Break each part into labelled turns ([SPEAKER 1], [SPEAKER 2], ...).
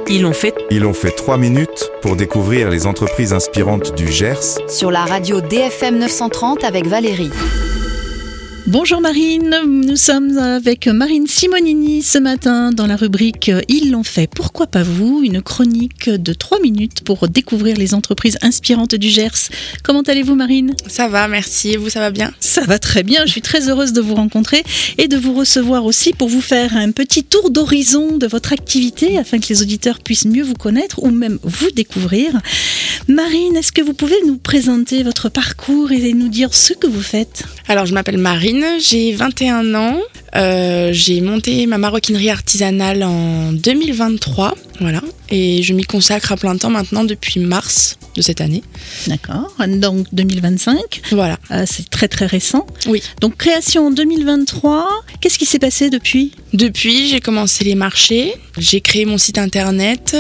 [SPEAKER 1] Ils l'ont fait.
[SPEAKER 2] Ils ont fait 3 minutes pour découvrir les entreprises inspirantes du Gers.
[SPEAKER 3] Sur la radio DFM 930 avec Valérie.
[SPEAKER 4] Bonjour Marine, nous sommes avec Marine Simonini ce matin dans la rubrique « Ils l'ont fait, pourquoi pas vous ?», une chronique de 3 minutes pour découvrir les entreprises inspirantes du Gers. Comment allez-vous Marine ?
[SPEAKER 5] Ça va, merci. Et vous, ça va bien ?
[SPEAKER 4] Ça va très bien, je suis très heureuse de vous rencontrer et de vous recevoir aussi pour vous faire un petit tour d'horizon de votre activité afin que les auditeurs puissent mieux vous connaître ou même vous découvrir. Marine, est-ce que vous pouvez nous présenter votre parcours et nous dire ce que vous faites ?
[SPEAKER 5] Alors, je m'appelle Marine, j'ai 21 ans. J'ai monté ma maroquinerie artisanale en 2023, voilà, et je m'y consacre à plein temps maintenant depuis mars de cette année.
[SPEAKER 4] D'accord, donc 2025,
[SPEAKER 5] voilà.
[SPEAKER 4] C'est très très récent.
[SPEAKER 5] Oui.
[SPEAKER 4] Donc création en 2023, qu'est-ce qui s'est passé depuis ?
[SPEAKER 5] Depuis, j'ai commencé les marchés, j'ai créé mon site internet,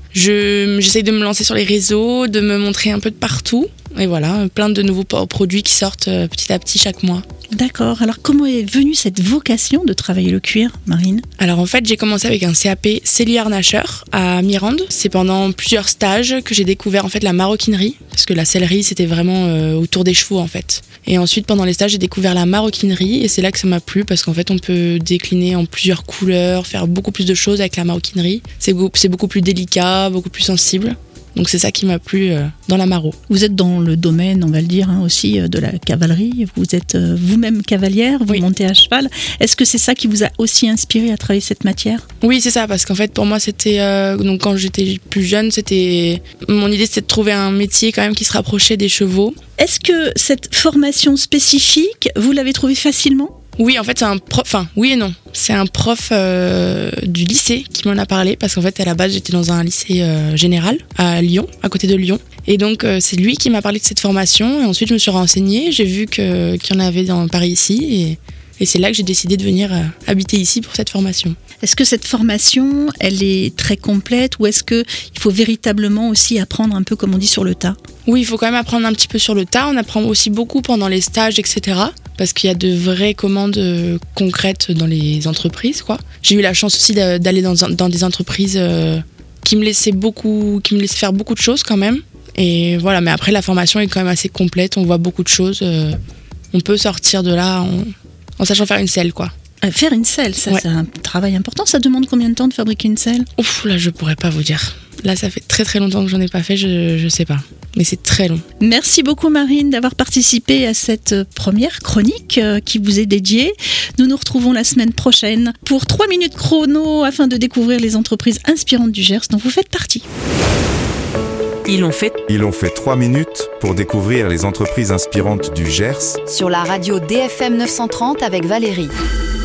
[SPEAKER 5] j'essaye de me lancer sur les réseaux, de me montrer un peu de partout. Et voilà, plein de nouveaux produits qui sortent petit à petit chaque mois.
[SPEAKER 4] D'accord, alors comment est venue cette vocation de travailler le cuir, Marine ?
[SPEAKER 5] Alors en fait, j'ai commencé avec un CAP sellier harnacheur à Mirande. C'est pendant plusieurs stages que j'ai découvert en fait la maroquinerie, parce que la sellerie c'était vraiment autour des chevaux en fait. Et ensuite pendant les stages, j'ai découvert la maroquinerie et c'est là que ça m'a plu parce qu'en fait on peut décliner en plusieurs couleurs, faire beaucoup plus de choses avec la maroquinerie. C'est beaucoup plus délicat, beaucoup plus sensible. Donc c'est ça qui m'a plu dans la maro.
[SPEAKER 4] Vous êtes dans le domaine, on va le dire, aussi de la cavalerie. Vous êtes vous-même cavalière, vous montez à cheval. Est-ce que c'est ça qui vous a aussi inspiré à travailler cette matière ?
[SPEAKER 5] Oui, c'est ça, parce qu'en fait pour moi c'était donc quand j'étais plus jeune, mon idée c'était de trouver un métier quand même qui se rapprochait des chevaux.
[SPEAKER 4] Est-ce que cette formation spécifique, vous l'avez trouvée facilement ?
[SPEAKER 5] Oui, en fait, c'est un prof. Enfin, oui et non. C'est un prof du lycée qui m'en a parlé parce qu'en fait, à la base, j'étais dans un lycée général à Lyon, à côté de Lyon. Et donc, c'est lui qui m'a parlé de cette formation. Et ensuite, je me suis renseignée. J'ai vu qu'il y en avait dans Paris ici. Et c'est là que j'ai décidé de venir habiter ici pour cette formation.
[SPEAKER 4] Est-ce que cette formation, elle est très complète ou est-ce qu'il faut véritablement aussi apprendre un peu, comme on dit, sur le tas ?
[SPEAKER 5] Oui, il faut quand même apprendre un petit peu sur le tas. On apprend aussi beaucoup pendant les stages, etc. Parce qu'il y a de vraies commandes concrètes dans les entreprises, quoi. J'ai eu la chance aussi d'aller dans des entreprises qui me laissaient faire beaucoup de choses quand même. Et voilà, mais après la formation est quand même assez complète. On voit beaucoup de choses. On peut sortir de là en sachant faire une selle, quoi.
[SPEAKER 4] Faire une selle, ça
[SPEAKER 5] ouais.
[SPEAKER 4] C'est un travail important. Ça demande combien de temps de fabriquer une selle ?
[SPEAKER 5] Ouf, là je pourrais pas vous dire. Là ça fait très très longtemps que j'en ai pas fait, je sais pas. Mais c'est très long.
[SPEAKER 4] Merci beaucoup Marine d'avoir participé à cette première chronique qui vous est dédiée. Nous nous retrouvons la semaine prochaine pour 3 minutes chrono afin de découvrir les entreprises inspirantes du Gers dont vous faites partie.
[SPEAKER 1] Ils l'ont fait.
[SPEAKER 2] Ils ont fait 3 minutes pour découvrir les entreprises inspirantes du Gers.
[SPEAKER 3] Sur la radio DFM 930 avec Valérie.